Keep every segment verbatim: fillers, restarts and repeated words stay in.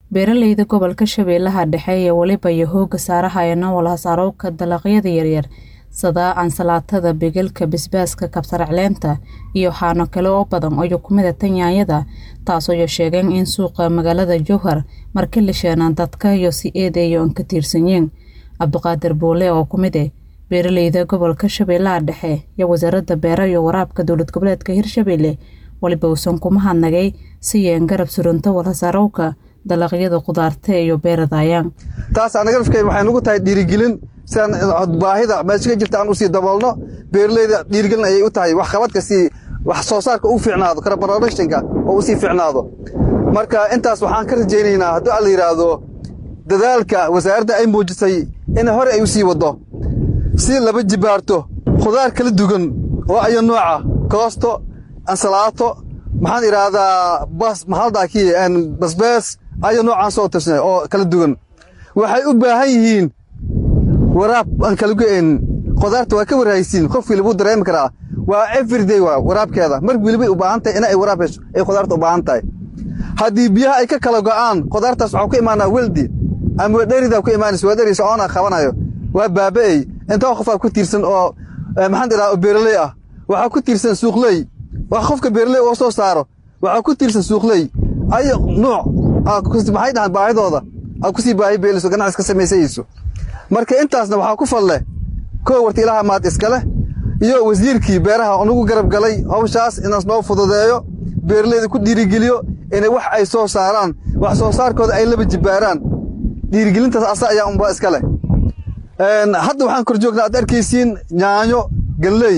beeralayda gobolka Shabeellaha Dhexe ee waliba Yahooga saarahayna walaha saarowka dalaqyada yaryar sida ansalaatada, bigelka, basbaaska, kabsar caleenta iyo xaano kale oo badan oo ku mid ah yaanyada taasoo ay sheegeen in suuqa magaalada Jowhar markii la sheenan dadka iyo si eedeeyo ka tirsanyiin Abduqaadir Boole oo ku mid ah beeralayda gobolka Shabeellaha Dhexe iyo wasaaradda beeraha iyo waraabka dowlad goboleedka Hirshabeelle waliba uusan kuma hadnagay si ay garab surunta walaha saarowka dalaqyada qudaarta iyo beeradayaan taas anaga rafkay waxay nagu tahay dhiirigelin san baahida meesha jirta aan u sii daboolno beeralayda dhiirigelin ay u tahay wax qabadka si wax soo saarka u fiicnaado kara productionka oo u sii fiicnaado marka intaas waxaan ka rajaynaynaa haddii alla yiraahdo dadaalka wasaaradda ay muujisay in hore ay u sii wado si laba jibaarto qudaar kala duwan oo ay nooca koosto ansalaato maxaan iraahdaa bas maxaldaakii aan basbaas ay noocan soo tirsan oo kala duwan waxay u baahan yihiin waraab aan kala go'in qudaarta waa ka warhaysiin qof waliba dareem kara waa everyday waa waraabkeeda mar waliba u baahan tahay in ay waraab hesho ay qudaarta u baahan tahay hadii biyaha ay ka kala go'aan qudaartaas waxa ku imaanaa weldi ama dheerida ku imaanayso wadariisa oo aan qabanayo waa baabay inta qof ku tiirsan oo maxaan iraahdaa beeralay ah waxa ku tiirsan suuqley wax qofka beeralay oo soo saaro waxa ku tiirsan suuqley ay nooc maxay dhahan baahidooda aan ku sii baahi beeliso ganacsi ka sameeyayso marka intaasna waxa ku falle koo warti ilaha maad iska leh iyo wasiirkii beeraha oo nagu garab galay hawshaas inaas noo fududeeyo beeralayda ku dhiirigeliyo in wax ay soo saaraan wax soo saarkooda ay laba jibaaraan dhiirigelintaas asa ayaa un ba iska leh een hadda waxaan kor joognaa aad arkaysiin yaanyo galay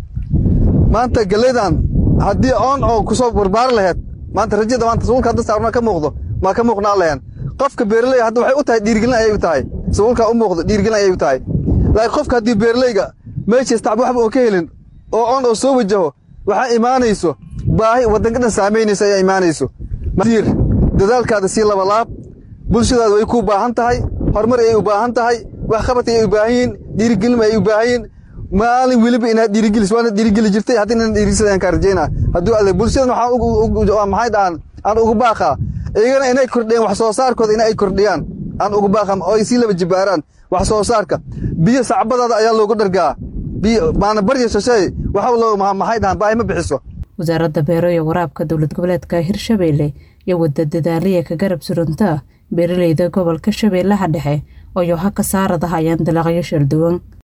maanta galaydan haddii on oo ku soo barbaar lahayd maanta rajada maanta suulka hadda saarna ka muuqdo ma ka muuqnaa lahayn qofka beeralay hadda waxay u tahay dhiirigelin ay u tahay suulka u muuqdo dhiirigelin ay u tahay laakiin qofka hadii beeralayga meesha tacab waxba oo ka helin oo on oo soo wajaho waxa iimaanayso baahi wadanka dhan saameynaysa ay iimaanayso masiir dadaalkaada si laba laab bulshadaada way ku baahan tahay horumar ay u baahan tahay wax qabad ay u baahan yihiin dhiirigelin ay u baahan yihiin maalin waliba inaad dhiirigelis waana dhiirigeli jirtay haddii inaan dhiirigelisaan ka rajayna haddii alle bulshada waxa ugu maxay dhahan aan ugu baaqa iyagana inay kordhiyaan wax soo saarkooda inay kordhiyaan aan ugu baaqam oo si laba jibaaraan wax soo saarka biyo sacbadada ayaa loogu dhargaa biyo baana bariyo shay waxa loo maxay dhahan baahi ma bixiso wasaaradda beeraha iyo waraabka dowlad goboleedka Hirshabeelle iyo wadda dadaaliye ka garab surunta beeralayda gobolka Shabeellaha Dhexe oo ka saarada hay'ad dalaqyo shir duwan